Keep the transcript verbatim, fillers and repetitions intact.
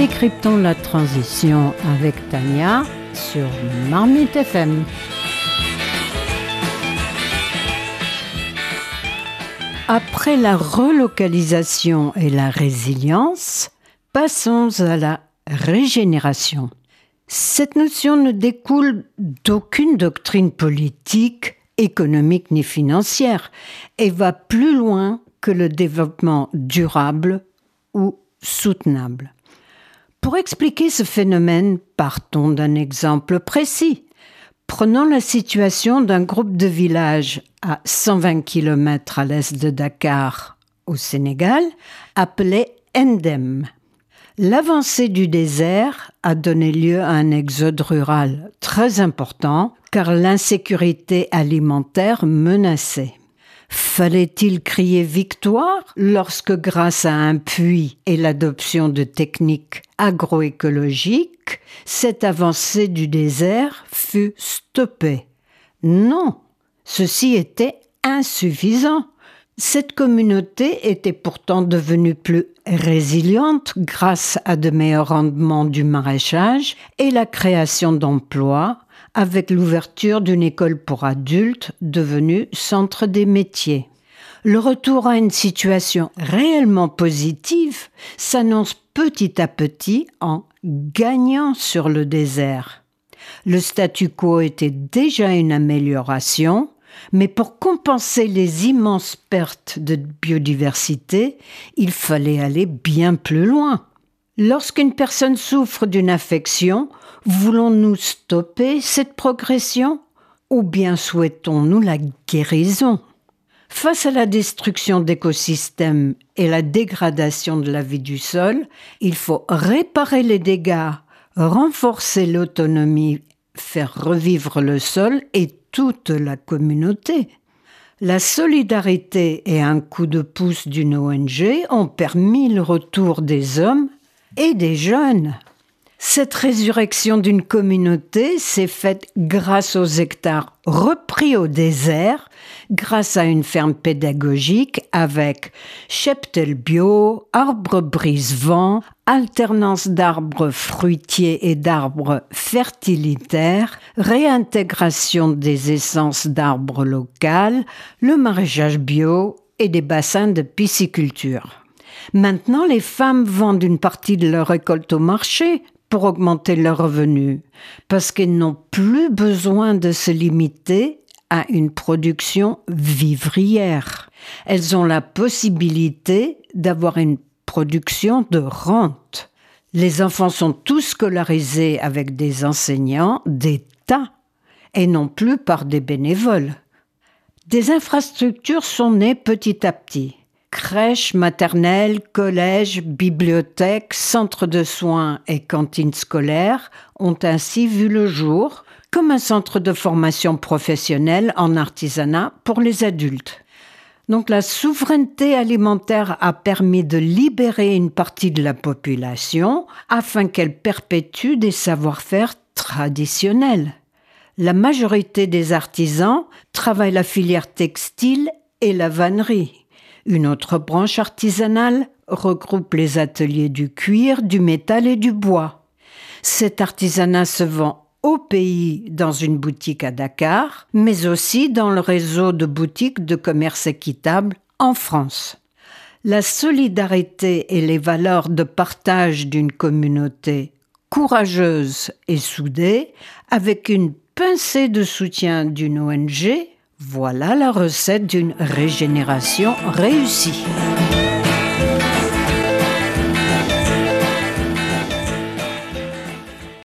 Décryptons la transition avec Tania sur Marmite F M. Après la relocalisation et la résilience, passons à la régénération. Cette notion ne découle d'aucune doctrine politique, économique ni financière et va plus loin que le développement durable ou soutenable. Pour expliquer ce phénomène, partons d'un exemple précis. Prenons la situation d'un groupe de villages à cent vingt kilomètres à l'est de Dakar, au Sénégal, appelé Ndem. L'avancée du désert a donné lieu à un exode rural très important car l'insécurité alimentaire menaçait. Fallait-il crier victoire lorsque, grâce à un puits et l'adoption de techniques agroécologiques, cette avancée du désert fut stoppée? Non, ceci était insuffisant. Cette communauté était pourtant devenue plus résiliente grâce à de meilleurs rendements du maraîchage et la création d'emplois, avec l'ouverture d'une école pour adultes devenue centre des métiers. Le retour à une situation réellement positive s'annonce petit à petit en gagnant sur le désert. Le statu quo était déjà une amélioration, mais pour compenser les immenses pertes de biodiversité, il fallait aller bien plus loin. Lorsqu'une personne souffre d'une affection, voulons-nous stopper cette progression ou bien souhaitons-nous la guérison? Face à la destruction d'écosystèmes et la dégradation de la vie du sol, il faut réparer les dégâts, renforcer l'autonomie, faire revivre le sol et toute la communauté. La solidarité et un coup de pouce d'une O N G ont permis le retour des hommes et des jeunes. Cette résurrection d'une communauté s'est faite grâce aux hectares repris au désert, grâce à une ferme pédagogique avec cheptel bio, arbres brise-vent, alternance d'arbres fruitiers et d'arbres fertilitaires, réintégration des essences d'arbres locales, le maraîchage bio et des bassins de pisciculture. Maintenant, les femmes vendent une partie de leur récolte au marché pour augmenter leurs revenus, parce qu'elles n'ont plus besoin de se limiter à une production vivrière. Elles ont la possibilité d'avoir une production de rente. Les enfants sont tous scolarisés avec des enseignants d'État et non plus par des bénévoles. Des infrastructures sont nées petit à petit. Crèches, maternelles, collèges, bibliothèques, centres de soins et cantines scolaires ont ainsi vu le jour comme un centre de formation professionnelle en artisanat pour les adultes. Donc la souveraineté alimentaire a permis de libérer une partie de la population afin qu'elle perpétue des savoir-faire traditionnels. La majorité des artisans travaillent la filière textile et la vannerie. Une autre branche artisanale regroupe les ateliers du cuir, du métal et du bois. Cet artisanat se vend au pays dans une boutique à Dakar, mais aussi dans le réseau de boutiques de commerce équitable en France. La solidarité et les valeurs de partage d'une communauté courageuse et soudée, avec une pincée de soutien d'une O N G, voilà la recette d'une régénération réussie.